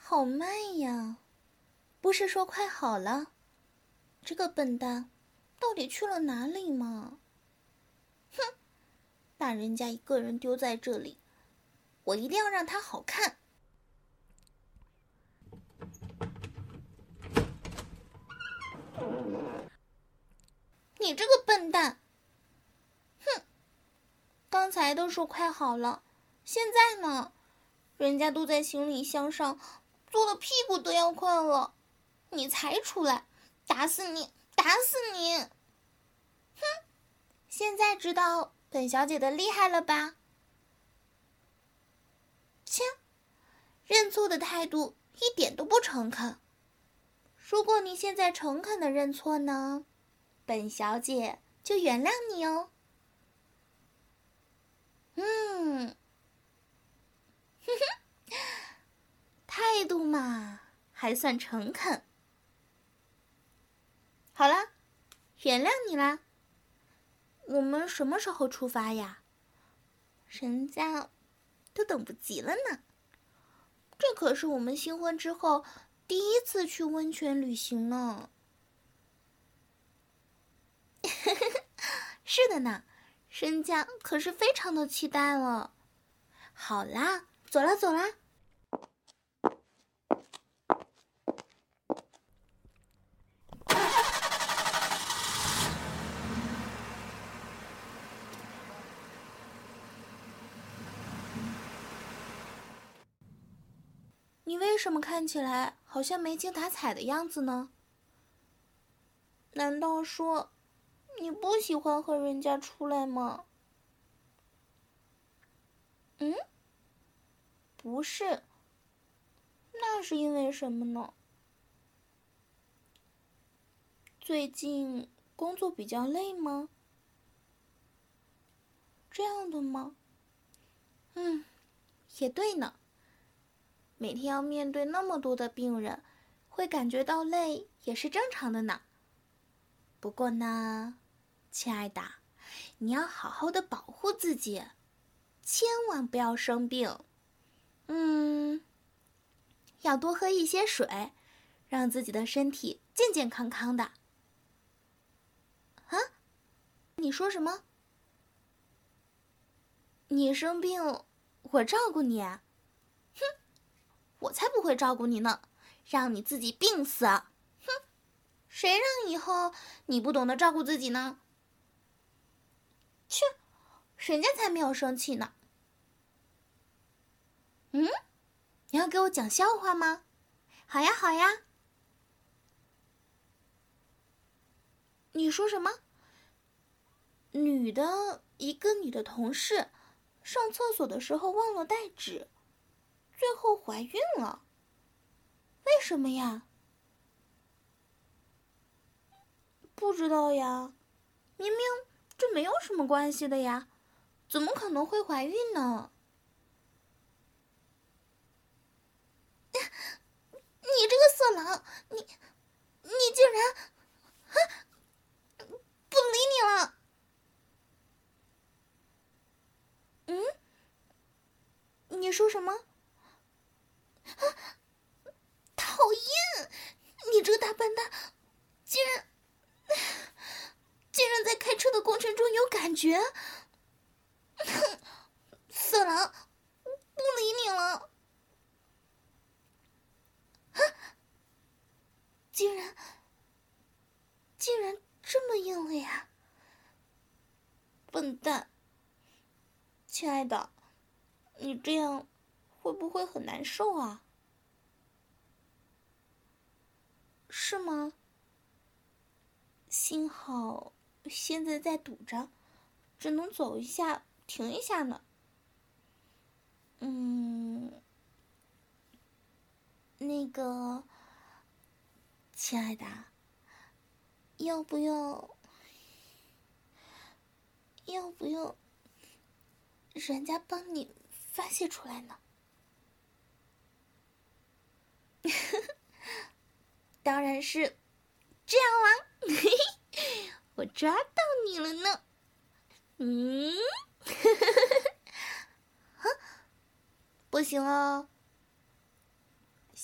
好慢呀，不是说快好了？这个笨蛋到底去了哪里嘛？哼，把人家一个人丢在这里，我一定要让他好看。你这个笨蛋！哼，刚才都说快好了，现在呢？人家都在行李箱上坐的屁股都要快了，你才出来，打死你，打死你！哼，现在知道本小姐的厉害了吧？切，认错的态度一点都不诚恳。如果你现在诚恳的认错呢，本小姐就原谅你哦。哼哼，态度嘛，还算诚恳。好了，原谅你啦。我们什么时候出发呀？人家都等不及了呢。这可是我们新婚之后第一次去温泉旅行呢。是的呢，人家可是非常的期待了。好啦，走啦走啦。你为什么看起来好像没精打采的样子呢？难道说你不喜欢和人家出来吗？不是，那是因为什么呢？最近工作比较累吗？这样的吗？也对呢。每天要面对那么多的病人，会感觉到累也是正常的呢。不过呢，亲爱的，你要好好的保护自己，千万不要生病。要多喝一些水，让自己的身体健健康康的。啊？你说什么？你生病，我照顾你？哼，我才不会照顾你呢，让你自己病死！哼，谁让以后你不懂得照顾自己呢？切，人家才没有生气呢。你要给我讲笑话吗？好呀好呀。你说什么？一个女的同事上厕所的时候忘了带纸，最后怀孕了。为什么呀？不知道呀，明明这没有什么关系的呀，怎么可能会怀孕呢？你这个色狼，你竟然不理你了！你说什么？讨厌！你这个大笨蛋，竟然在开车的过程中有感觉！色狼，不理你了！竟然这么硬了呀！笨蛋！亲爱的，你这样会不会很难受啊？是吗？幸好现在在堵着，只能走一下停一下呢。那个，亲爱的，要不要人家帮你发泄出来呢？当然是这样啦！我抓到你了呢。不行哦，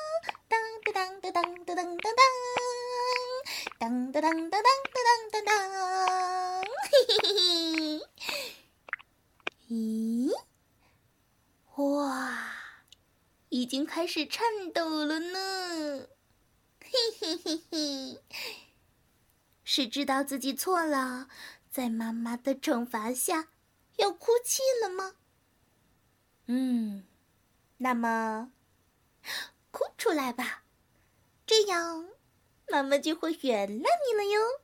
当当当当当当当当当当当当当当当当，嘿嘿嘿！咦，哇，已经开始颤抖了呢！嘿嘿嘿嘿，是知道自己错了，在妈妈的惩罚下要哭泣了吗？那么哭出来吧，这样妈妈就会原谅你了哟。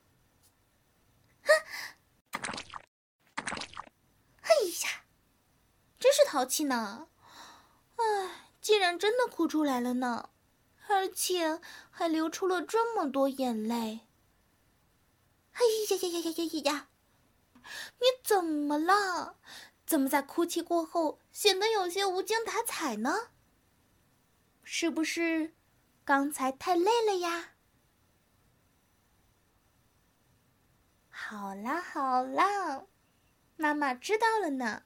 哎呀，真是淘气呢！唉，竟然真的哭出来了呢，而且还流出了这么多眼泪。哎呀呀呀呀呀呀！你怎么了？怎么在哭泣过后显得有些无精打采呢？是不是刚才太累了呀？好啦好啦，妈妈知道了呢。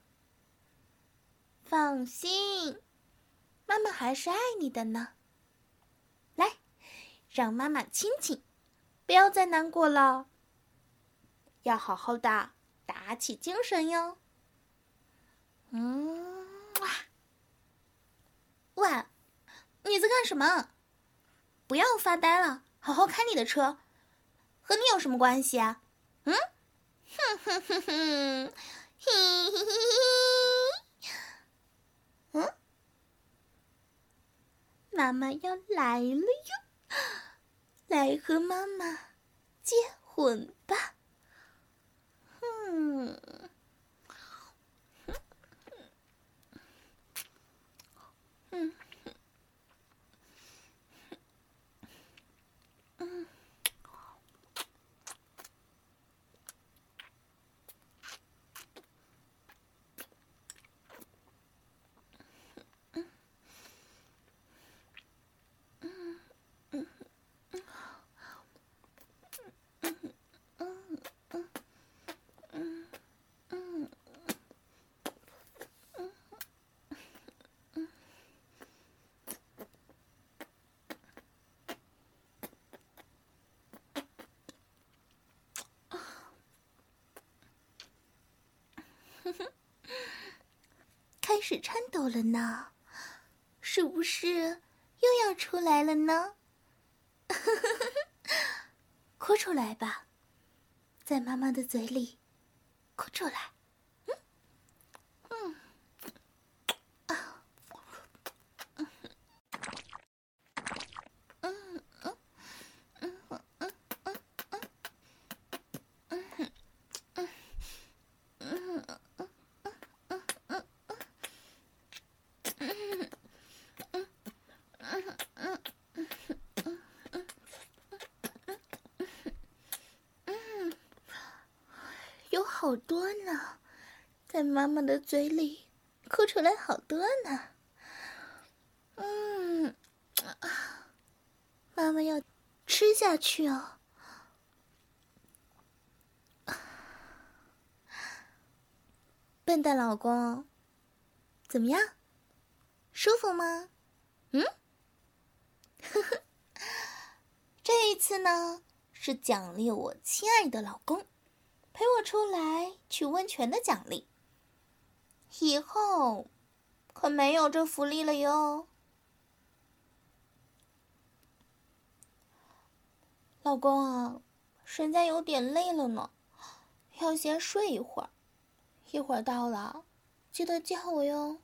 放心，妈妈还是爱你的呢。来，让妈妈亲亲，不要再难过了，要好好的打起精神哟。喂，你在干什么？不要发呆了，好好开你的车。和你有什么关系啊？哼哼哼哼，嘿嘿嘿嘿。妈妈要来了哟，来和妈妈结婚吧。开始颤抖了呢，是不是又要出来了呢？哭出来吧，在妈妈的嘴里哭出来。有好多呢，在妈妈的嘴里哭出来好多呢。妈妈要吃下去哦。笨蛋老公， 怎么样？舒服吗？这一次呢，是奖励我亲爱的老公陪我出来去温泉的奖励。以后可没有这福利了哟。老公啊，人家有点累了呢，要先睡一会儿。一会儿到了，记得叫我哟。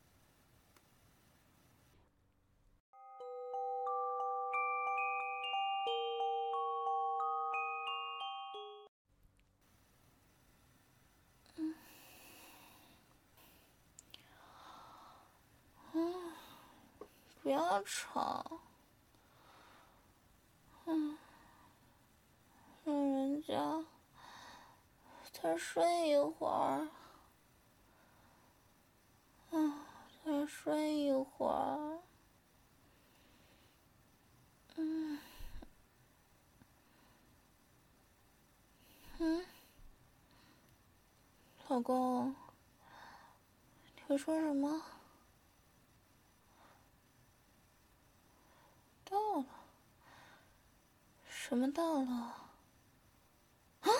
不要吵。让人家再睡一会儿。再睡一会儿。老公，你说什么？到了？什么到了？啊！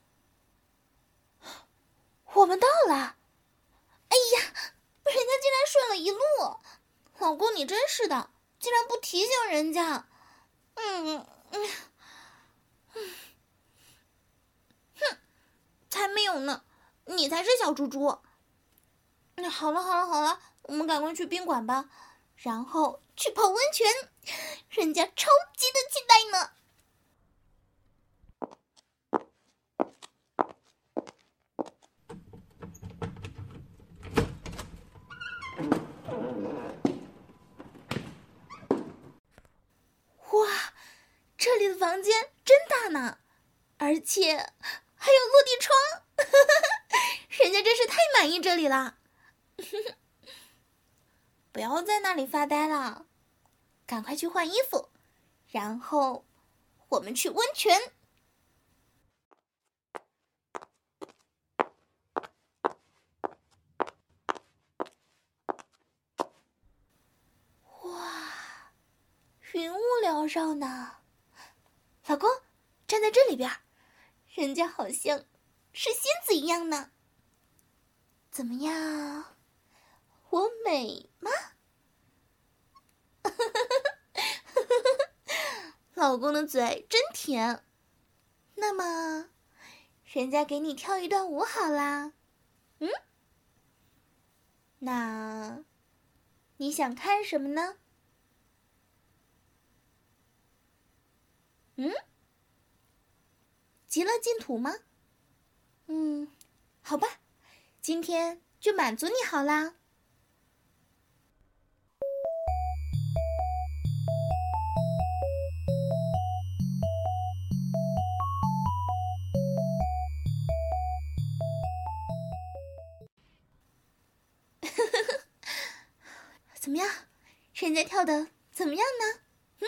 我们到了！哎呀，人家竟然顺了一路！老公，你真是的，竟然不提醒人家！才没有呢，你才是小猪猪。好了，我们赶快去宾馆吧，然后去泡温泉，人家超级的期待呢。哇，这里的房间真大呢，而且还有落地窗，人家真是太满意这里了。不要在那里发呆了，赶快去换衣服，然后我们去温泉。哇，云雾缭绕呢。老公，站在这里边，人家好像是仙子一样呢。怎么样？我美吗？老公的嘴真甜。那么，人家给你跳一段舞好啦。那你想看什么呢？极乐净土吗？好吧，今天就满足你好啦。怎么样？人家跳的怎么样呢？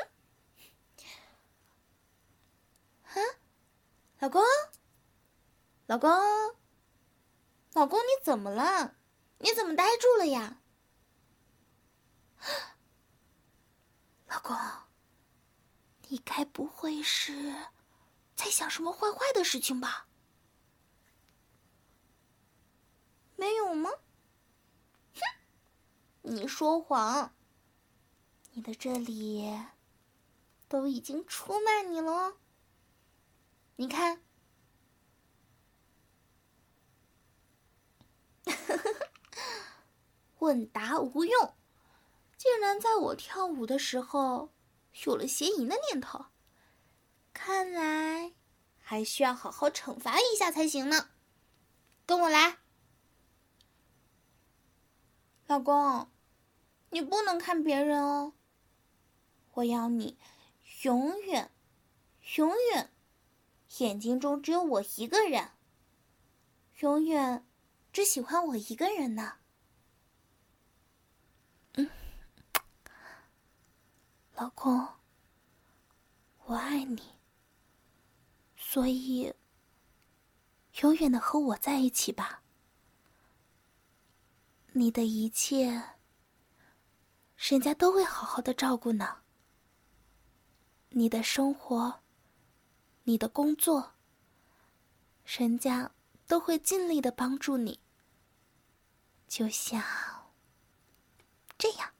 老公，老公，老公，你怎么了？你怎么呆住了呀？老公，你该不会是在想什么坏坏的事情吧？没有吗？你说谎。你的这里都已经出卖你了。你看，问答无用，竟然在我跳舞的时候有了邪淫的念头，看来还需要好好惩罚一下才行呢。跟我来。老公，你不能看别人哦，我要你永远眼睛中只有我一个人，永远只喜欢我一个人呢。老公，我爱你，所以永远的和我在一起吧。 你的一切，人家都会好好的照顾呢。你的生活，你的工作，人家都会尽力的帮助你。就像这样。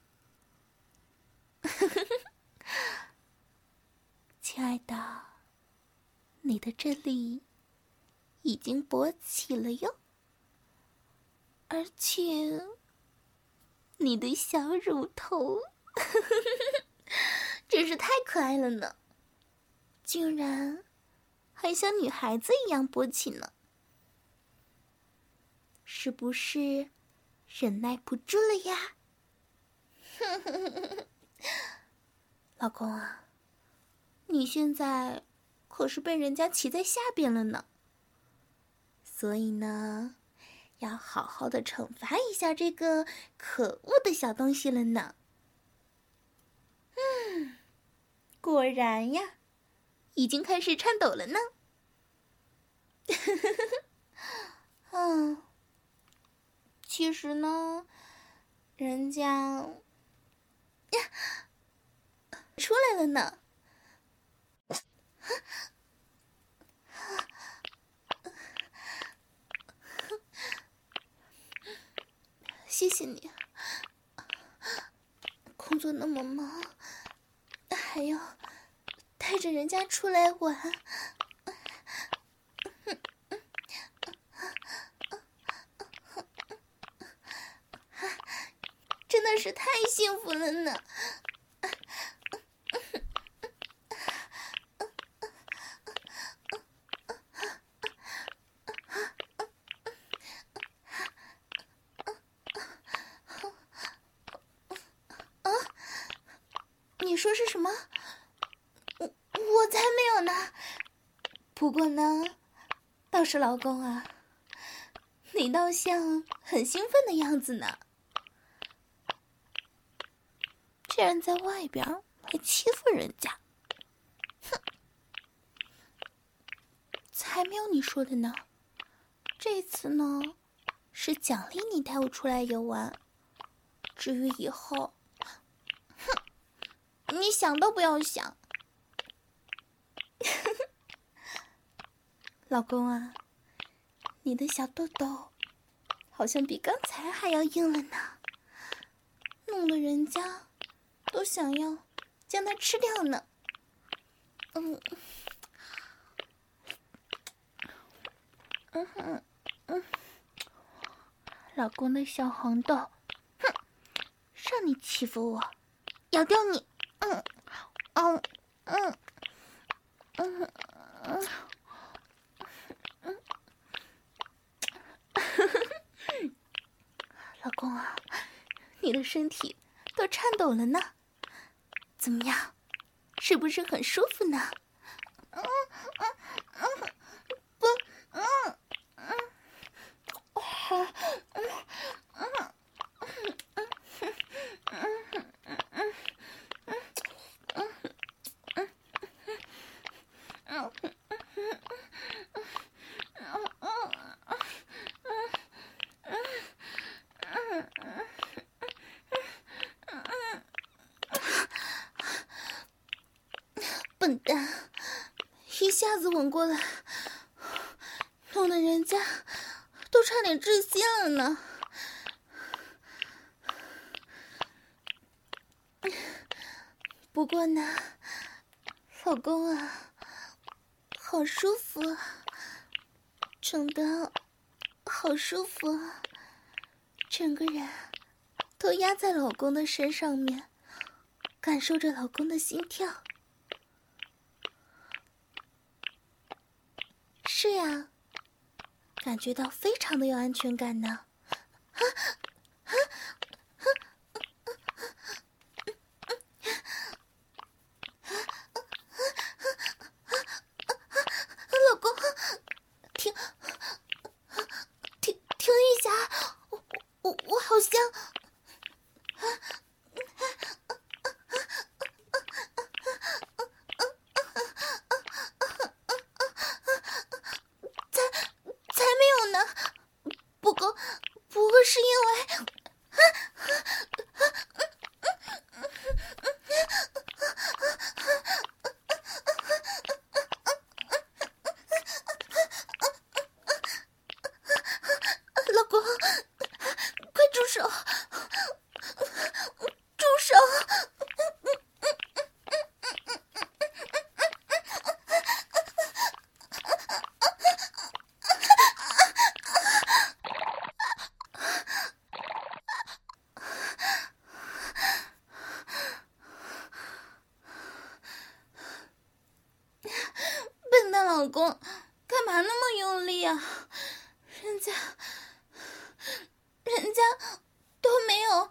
亲爱的，你的这里已经勃起了哟，而且你的小乳头真是太可爱了呢，竟然还像女孩子一样勃起呢，是不是忍耐不住了呀？老公啊，你现在可是被人家骑在下边了呢，所以呢，要好好的惩罚一下这个可恶的小东西了呢。果然呀，已经开始颤抖了呢。其实呢，人家出来了呢。谢谢你，工作那么忙，还要带着人家出来玩，真的是太幸福了呢。你说是什么？我才没有呢。不过呢，倒是老公啊，你倒像很兴奋的样子呢。竟然在外边还欺负人家，哼！才没有你说的呢。这次呢，是奖励你带我出来游玩。至于以后，你想都不要想。老公啊，你的小豆豆好像比刚才还要硬了呢，弄得人家都想要将它吃掉呢。老公的小红豆，哼，让你欺负我，咬掉你！老公啊，你的身体都颤抖了呢，怎么样？是不是很舒服呢？笨蛋，一下子吻过来，弄得人家都差点窒息了呢。不过呢，老公啊，好舒服啊，整得好舒服啊，整个人都压在老公的身上面，感受着老公的心跳。是呀，感觉到非常的有安全感呢。老公，停一下，我好像。才没有呢，不过是因为人家都没有。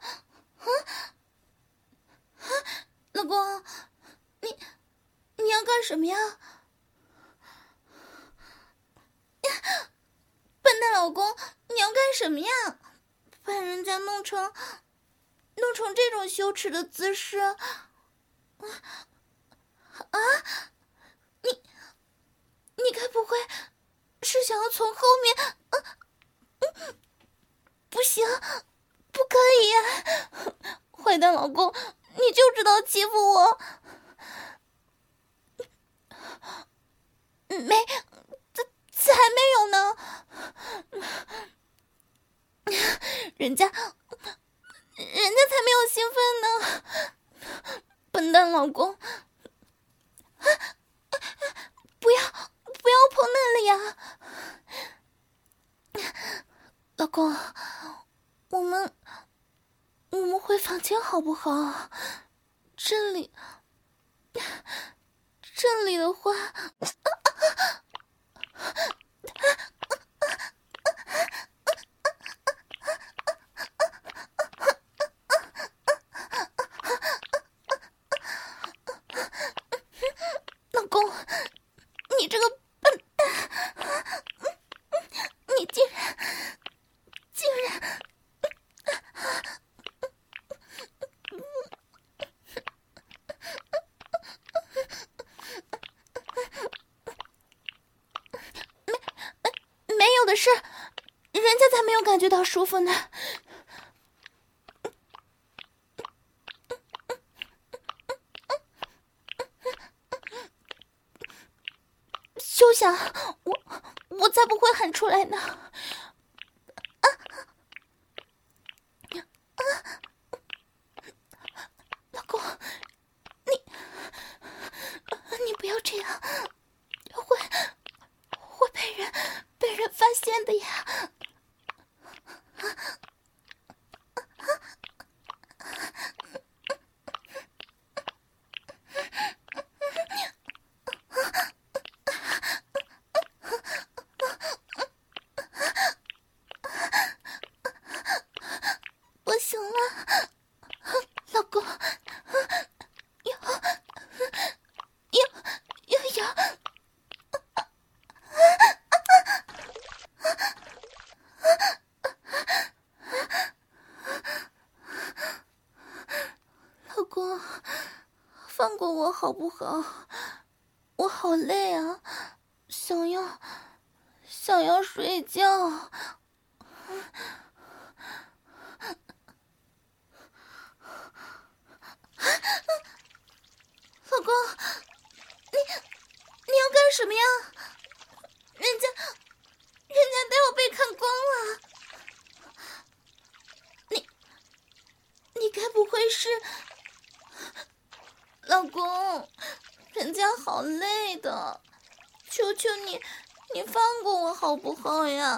老公，你要干什么呀？笨蛋老公，你要干什么呀？把人家弄成这种羞耻的姿势啊！你该不会是想要从后面？不行，不可以呀！坏蛋老公，你就知道欺负我。才没有呢。人家才没有兴奋呢。笨蛋老公，不要碰那里呀。老公，我们回房间好不好？这里的话，老公，你这个笨蛋，你竟然！没有的事，人家才没有感觉到舒服呢。休想，我才不会喊出来呢。老公，你不要这样，会被人发现的呀。不行了，老公，要老公，放过我好不好？我好累啊，想要睡觉。老公，你要干什么呀？人家都要被看光了。你该不会是？老公，人家好累的，求求你放过我好不好呀？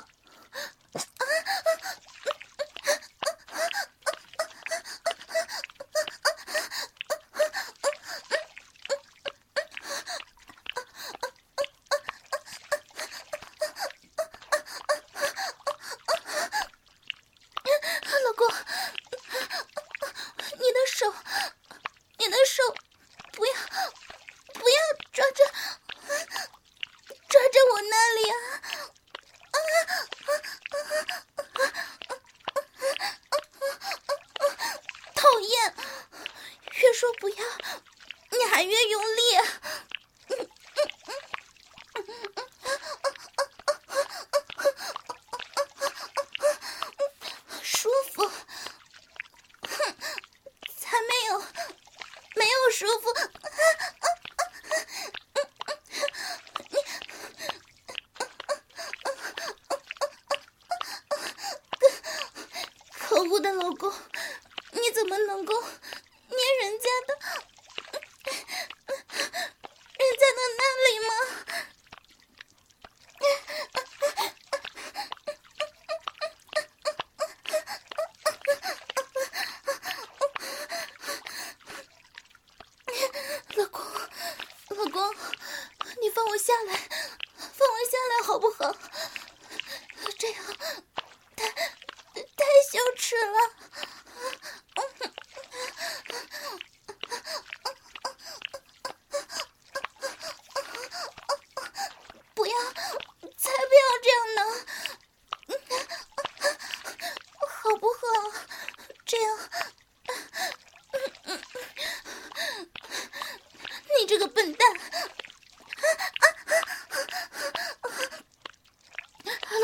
老公，你的手不要抓着我那里啊！讨厌，越说不要，你还越用力啊！舒服，才没有舒服。可恶的老公，你怎么能够捏人家的那里吗？老公，你放我下来好不好？这样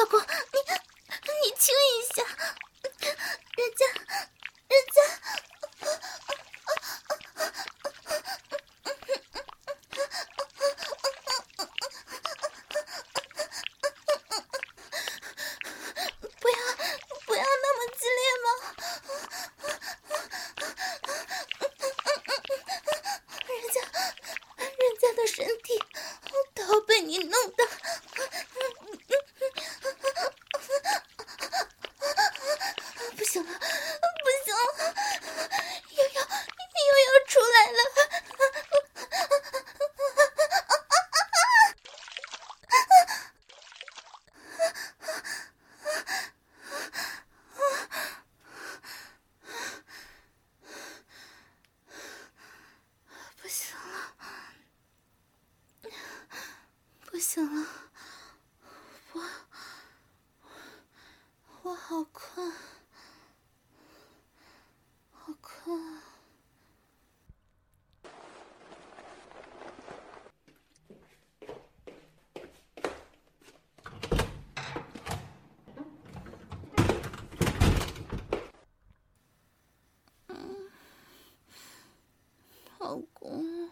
老公，你亲一下，人家。不要那么激烈嘛！人家的身体都要被你弄的，不行了，又要出来了！不行了，我好困啊！老公，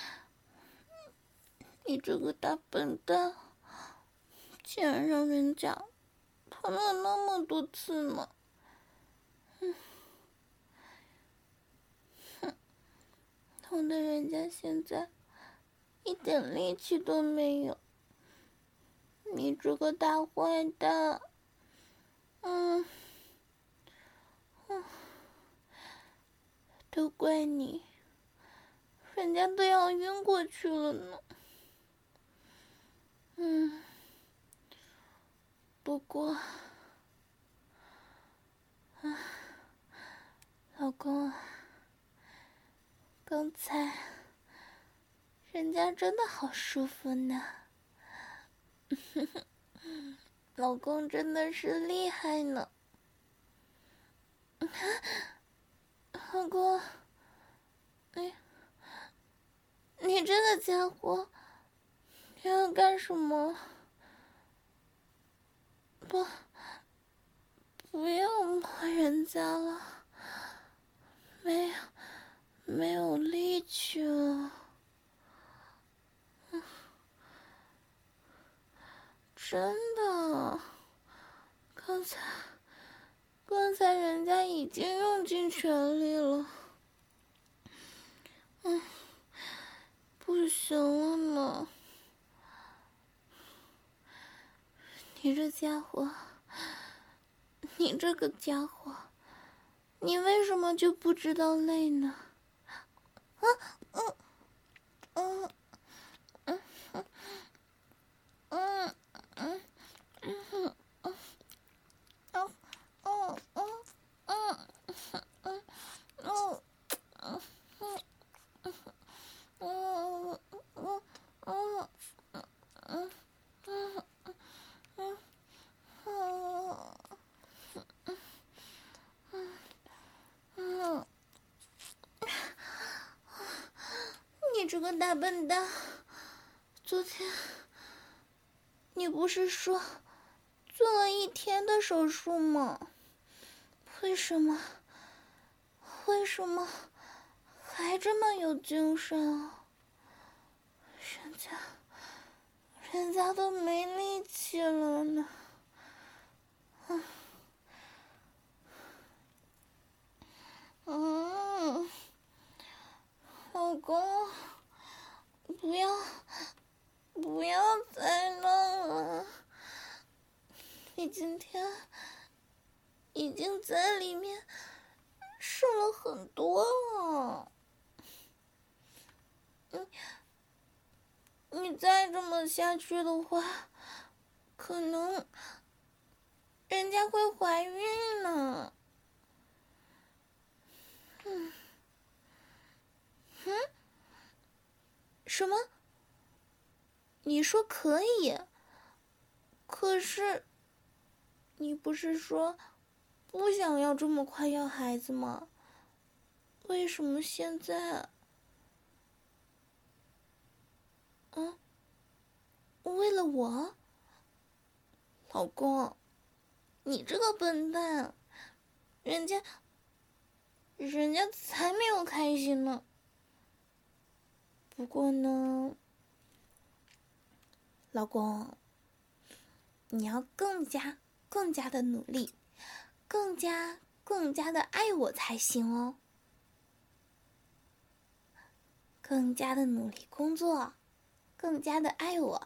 你这个大笨蛋，竟然让人家疼了那么多次呢！疼得人家现在一点力气都没有。你这个大坏蛋！都怪你，人家都要晕过去了呢。不过，老公啊，刚才人家真的好舒服呢。老公真的是厉害呢。老公，你这个家伙，你要干什么？不要摸人家了，没有力气了。真的，刚才人家已经用尽全力了。不行了呢。你这个家伙，你为什么就不知道累呢？你这个大笨蛋，昨天你不是说做了1天的手术吗？为什么还这么有精神啊？人家都没力气了呢。老公，不要再弄了。你今天已经在里面瘦了很多了。你再这么下去的话，可能人家会怀孕呢。什么？你说可以？可是，你不是说不想要这么快要孩子吗？为什么现在？为了我？ 老公，你这个笨蛋，人家才没有开心呢。不过呢，老公，你要更加的努力，更加的爱我才行哦。更加的努力工作，更加的爱我。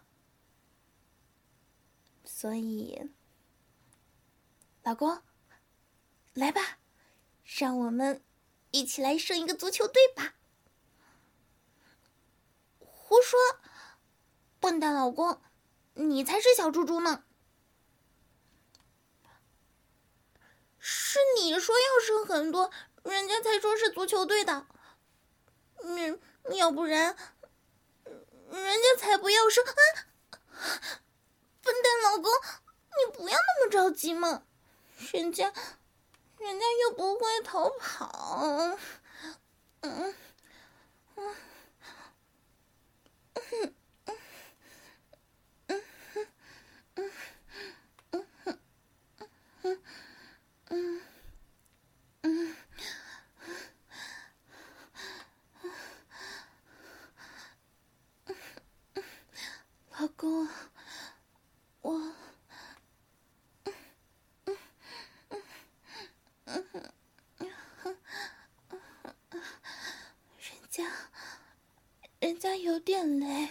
所以，老公，来吧，让我们一起来生一个足球队吧。胡说，笨蛋老公，你才是小猪猪呢。是你说要生很多，人家才说是足球队的。要不然，人家才不要生啊！笨蛋老公，你不要那么着急嘛，人家又不会逃跑。老公，人家有点累。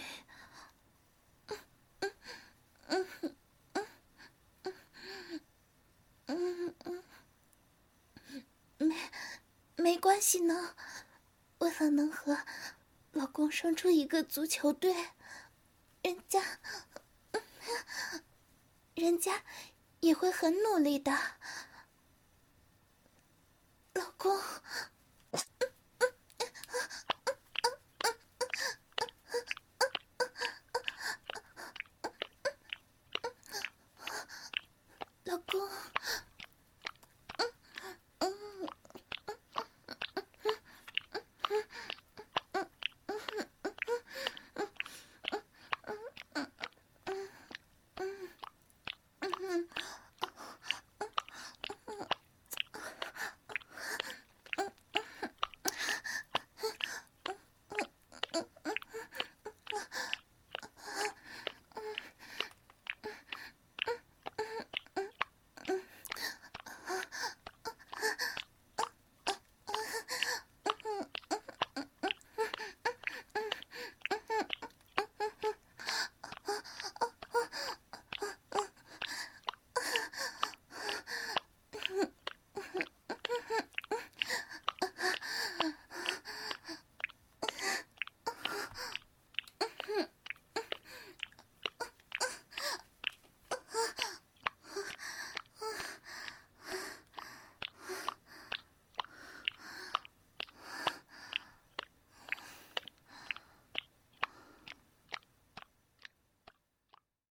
没关系呢，为了能和老公生出一个足球队，人家也会很努力的，老公。